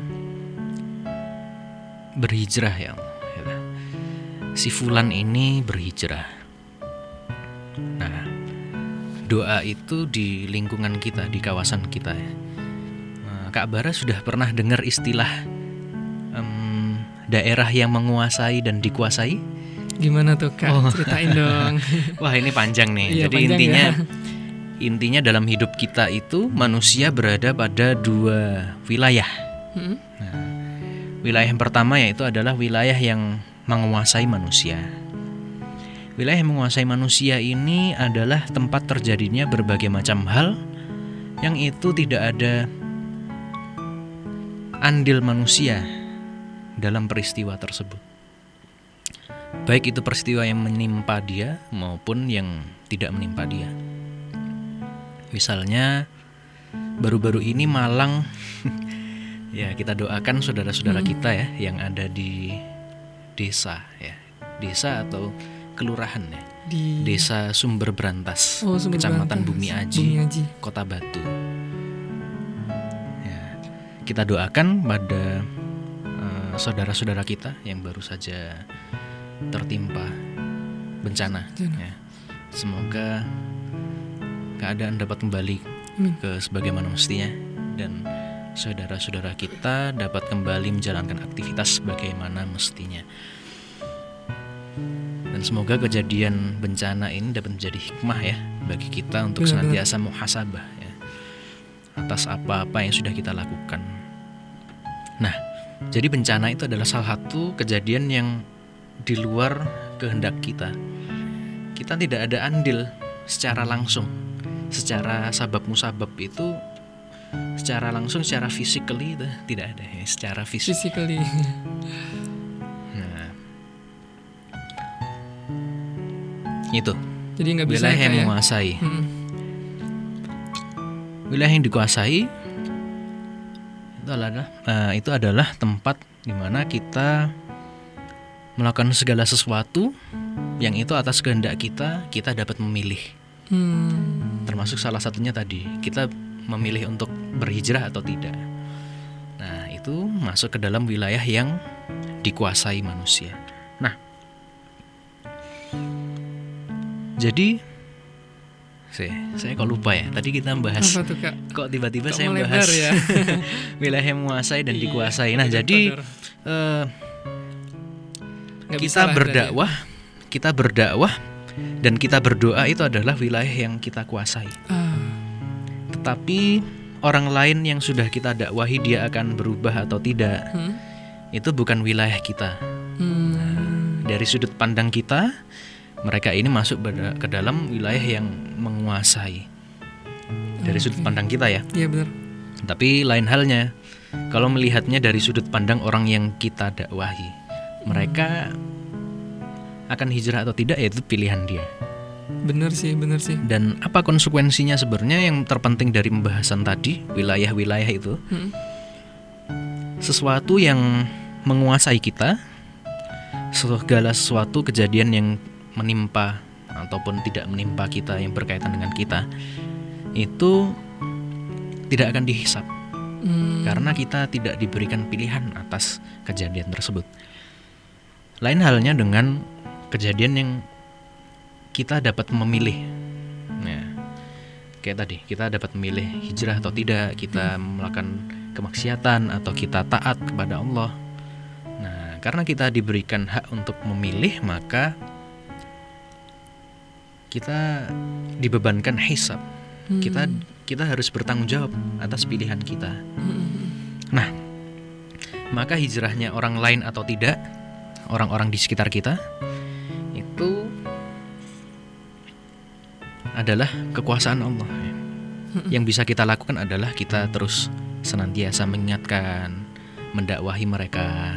berhijrah ya Allah. Si fulan ini berhijrah. Nah, doa itu di lingkungan kita, di kawasan kita ya. Kak Bara sudah pernah dengar istilah daerah yang menguasai dan dikuasai? Gimana tuh Kak? Ceritain dong. Wah, ini panjang nih. Iya, jadi panjang intinya dalam hidup kita itu manusia berada pada dua wilayah. Nah, wilayah yang pertama yaitu adalah wilayah yang menguasai manusia. Wilayah yang menguasai manusia ini adalah tempat terjadinya berbagai macam hal yang itu tidak ada andil manusia dalam peristiwa tersebut. Baik itu peristiwa yang menimpa dia maupun yang tidak menimpa dia. Misalnya baru-baru ini Malang Ya, kita doakan saudara-saudara kita ya yang ada di desa ya. Desa atau kelurahan ya. Di Desa Sumber Brantas, Sumber Kecamatan Brantas, Bumi Aji, Kota Batu. Ya, kita doakan pada saudara-saudara kita yang baru saja tertimpa bencana. Ya. Semoga keadaan dapat kembali ke sebagaimana mestinya dan saudara-saudara kita dapat kembali menjalankan aktivitas sebagaimana mestinya. Dan semoga kejadian bencana ini dapat menjadi hikmah ya bagi kita untuk senantiasa muhasabah ya, atas apa-apa yang sudah kita lakukan. Nah, jadi bencana itu adalah salah satu kejadian yang di luar kehendak kita. Kita tidak ada andil secara langsung, secara sabab musabab itu secara langsung, secara physically itu tidak ada ya, secara physically. Nah, itu. Jadi nggak bisa wilayah yang menguasai. Wilayah yang dikuasai itu adalah tempat di mana kita melakukan segala sesuatu yang itu atas kehendak kita dapat memilih. Termasuk salah satunya tadi, kita memilih untuk berhijrah atau tidak. Nah, itu masuk ke dalam wilayah yang dikuasai manusia. Nah, jadi saya kok lupa ya. Tadi kita bahas apa tuh, Kak? Kok tiba-tiba saya bahas ya? Wilayah yang menguasai dan dikuasai. Nah, jadi kita berdakwah dan kita berdoa itu adalah wilayah yang kita kuasai. Tetapi orang lain yang sudah kita dakwahi dia akan berubah atau tidak, itu bukan wilayah kita. Dari sudut pandang kita, mereka ini masuk ke dalam wilayah yang menguasai. Dari sudut pandang kita ya. Iya benar. Tapi lain halnya kalau melihatnya dari sudut pandang orang yang kita dakwahi, mereka akan hijrah atau tidak, yaitu pilihan dia. Benar sih. Dan apa konsekuensinya sebenarnya yang terpenting dari pembahasan tadi, wilayah-wilayah itu? Sesuatu yang menguasai kita, segala sesuatu kejadian yang menimpa ataupun tidak menimpa kita yang berkaitan dengan kita, itu tidak akan dihisab. Karena kita tidak diberikan pilihan atas kejadian tersebut. Lain halnya dengan kejadian yang kita dapat memilih. Nah, kayak tadi, kita dapat memilih hijrah atau tidak, kita melakukan kemaksiatan atau kita taat kepada Allah. Nah, karena kita diberikan hak untuk memilih, maka kita dibebankan hisab. Kita harus bertanggung jawab atas pilihan kita. Nah, maka hijrahnya orang lain atau tidak, orang-orang di sekitar kita, itu adalah kekuasaan Allah. Yang bisa kita lakukan adalah kita terus senantiasa mengingatkan, mendakwahi mereka.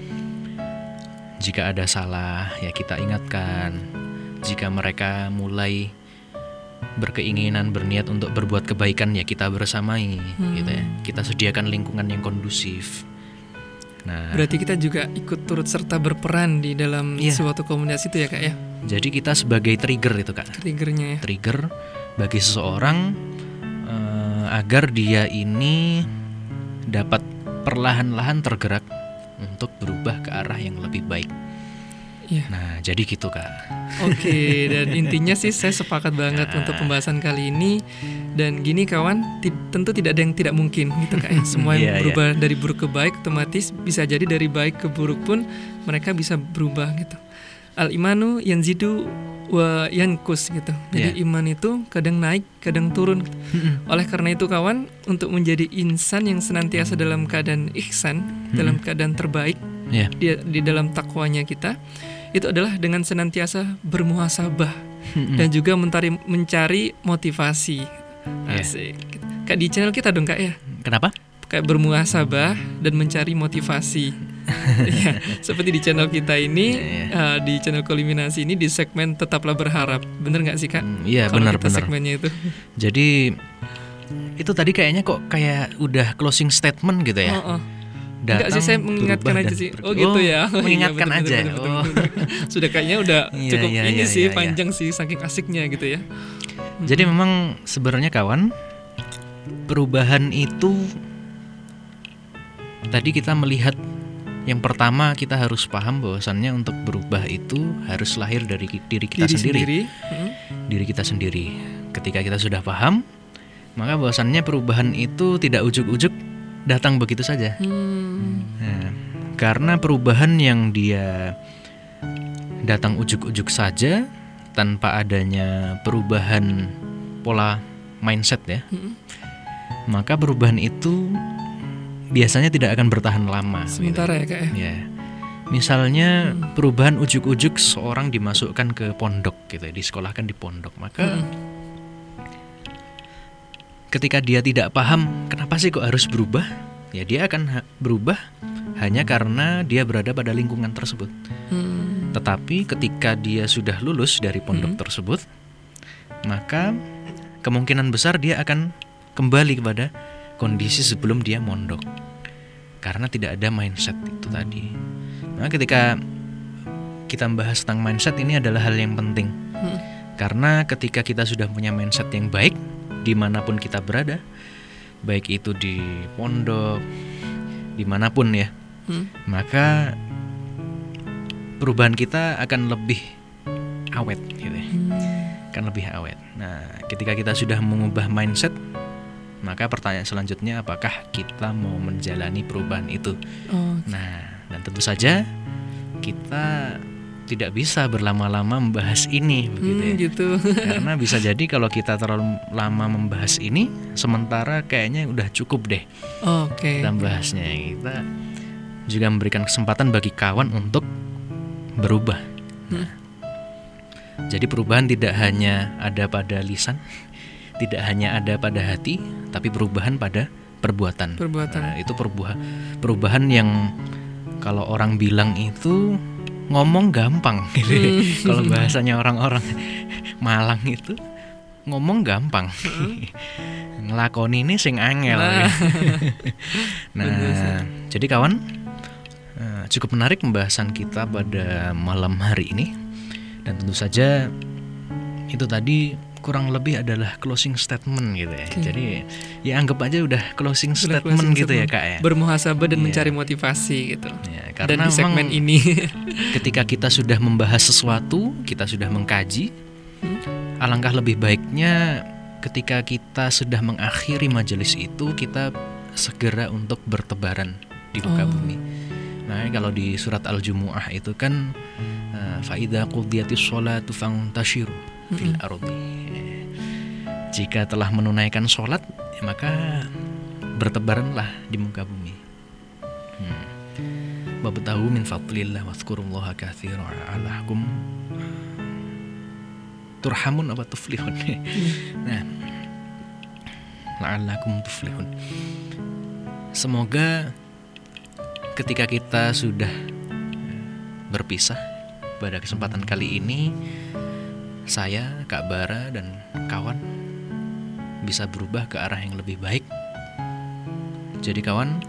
Jika ada salah, ya kita ingatkan. Jika mereka mulai berkeinginan, berniat untuk berbuat kebaikan, ya kita bersamai, gitu ya. Kita sediakan lingkungan yang kondusif. Nah, berarti kita juga ikut turut serta berperan di dalam suatu komunitas itu ya, Kak ya. Jadi kita sebagai trigger itu, Kak. Triggernya ya. Trigger bagi seseorang agar dia ini dapat perlahan-lahan tergerak untuk berubah ke arah yang lebih baik. Ya. Nah, jadi gitu, Kak. Oke, dan intinya sih saya sepakat banget untuk pembahasan kali ini. Dan gini kawan, tentu tidak ada yang tidak mungkin gitu, Kak ya. Semua yang berubah dari buruk ke baik, otomatis bisa jadi dari baik ke buruk pun mereka bisa berubah gitu. Al-imanu yanzidu wa yankus gitu. Jadi iman itu kadang naik, kadang turun. Oleh karena itu kawan, untuk menjadi insan yang senantiasa dalam keadaan ihsan, dalam keadaan terbaik, di dalam takwanya kita, itu adalah dengan senantiasa bermuhasabah dan juga mencari motivasi. Asik. Kak, di channel kita dong, Kak ya. Kenapa? Kayak bermuhasabah dan mencari motivasi. Ya, seperti di channel kita ini, di channel Kulminasi ini, di segmen Tetaplah Berharap. Bener nggak sih, Kak? Iya, benar. Segmennya itu. Jadi itu tadi kayaknya kok kayak udah closing statement gitu ya. Enggak sih, saya mengingatkan aja sih. Oh gitu ya. Mengingatkan iya, aja. Betul. Sudah kayaknya udah cukup panjang sih, saking asiknya gitu ya. Jadi memang sebenarnya kawan, perubahan itu tadi kita melihat yang pertama kita harus paham bahwasannya untuk berubah itu harus lahir dari diri kita sendiri. Diri kita sendiri. Ketika kita sudah paham, maka bahwasannya perubahan itu tidak ujuk-ujuk datang begitu saja. Nah, karena perubahan yang dia datang ujuk-ujuk saja tanpa adanya perubahan pola mindset ya, maka perubahan itu biasanya tidak akan bertahan lama. Sementara gitu. Ya Kak ya. Misalnya perubahan ujuk-ujuk seorang dimasukkan ke pondok gitu ya, disekolahkan di pondok, maka ketika dia tidak paham kenapa sih kok harus berubah, ya dia akan berubah hanya karena dia berada pada lingkungan tersebut. Tetapi ketika dia sudah lulus dari pondok tersebut, maka kemungkinan besar dia akan kembali kepada kondisi sebelum dia mondok, karena tidak ada mindset itu tadi. Nah, ketika kita membahas tentang mindset, ini adalah hal yang penting. Karena ketika kita sudah punya mindset yang baik, dimanapun kita berada, baik itu di pondok, dimanapun ya, maka perubahan kita akan lebih awet gitu ya. Akan lebih awet. Nah, ketika kita sudah mengubah mindset, maka pertanyaan selanjutnya, apakah kita mau menjalani perubahan itu? Nah, dan tentu saja kita tidak bisa berlama-lama membahas ini begitu ya. Gitu. Karena bisa jadi kalau kita terlalu lama membahas ini, sementara kayaknya udah cukup deh. Kita bahasnya. Kita juga memberikan kesempatan bagi kawan untuk berubah. Nah, jadi perubahan tidak hanya ada pada lisan, tidak hanya ada pada hati, tapi perubahan pada perbuatan. Nah, itu perubahan yang kalau orang bilang itu ngomong gampang gitu. Kalau bahasanya orang-orang Malang itu ngomong gampang. Ngelakoni ini sing angel. Nah, jadi kawan, cukup menarik pembahasan kita pada malam hari ini. Dan tentu saja itu tadi kurang lebih adalah closing statement gitu ya. Jadi ya anggap aja udah closing statement gitu ya Kak ya. Bermuhasabah dan mencari motivasi gitu. Ya, karena dan di segmen ini ketika kita sudah membahas sesuatu, kita sudah mengkaji, alangkah lebih baiknya ketika kita sudah mengakhiri majelis itu, kita segera untuk bertebaran di muka bumi. Nah, kalau di surat Al-Jumu'ah itu kan fa idza qudiyatis sholatu fantashiru fil ardi. Jika telah menunaikan sholat, maka bertebaranlah di muka bumi. Wabtaghu min fadlillah wadhkurullaha katsiran la'allakum turhamun wa tuflihun. Nah, la'allakum tuflihun. Semoga ketika kita sudah berpisah pada kesempatan kali ini, saya, Kak Bara, dan kawan bisa berubah ke arah yang lebih baik. Jadi kawan,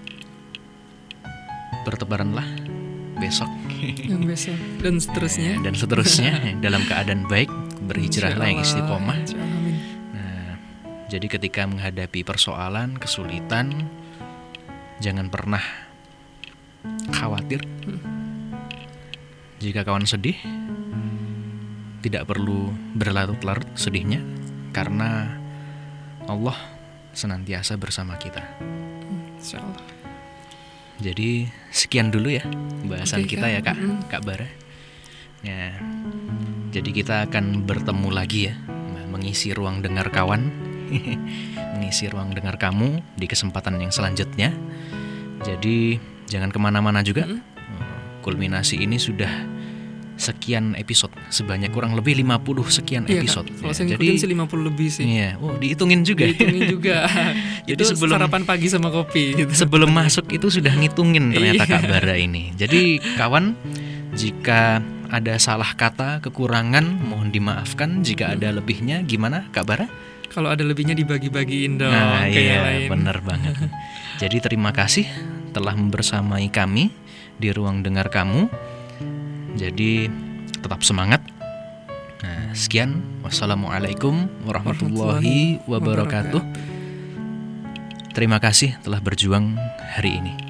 bertebaranlah besok dan seterusnya dalam keadaan baik, berhijrahlah yang istiqomah. Nah, jadi ketika menghadapi persoalan, kesulitan, jangan pernah khawatir. Jika kawan sedih, tidak perlu berlarut-larut sedihnya, karena Allah senantiasa bersama kita. Insyaallah. Jadi sekian dulu ya bahasan kita ya Kak Bara. Ya, jadi kita akan bertemu lagi ya, mengisi ruang dengar kawan, mengisi ruang dengar kamu di kesempatan yang selanjutnya. Jadi jangan kemana-mana juga. Kulminasi ini sudah sekian episode, sebanyak kurang lebih 50 sekian episode. Kalau saya ngikutin sih 50 lebih sih. Iya, dihitungin juga. Jadi sebelum sarapan pagi sama kopi gitu. Sebelum masuk itu sudah ngitungin ternyata Kak Bara ini. Jadi kawan, jika ada salah kata, kekurangan, mohon dimaafkan. Jika ada lebihnya, gimana Kak Bara? Kalau ada lebihnya dibagi-bagiin dong Nah ke yang iya, lain. bener banget. Jadi terima kasih telah membersamai kami di ruang dengar kamu. Jadi tetap semangat. Nah, sekian. Wassalamualaikum warahmatullahi wabarakatuh. Terima kasih telah berjuang hari ini.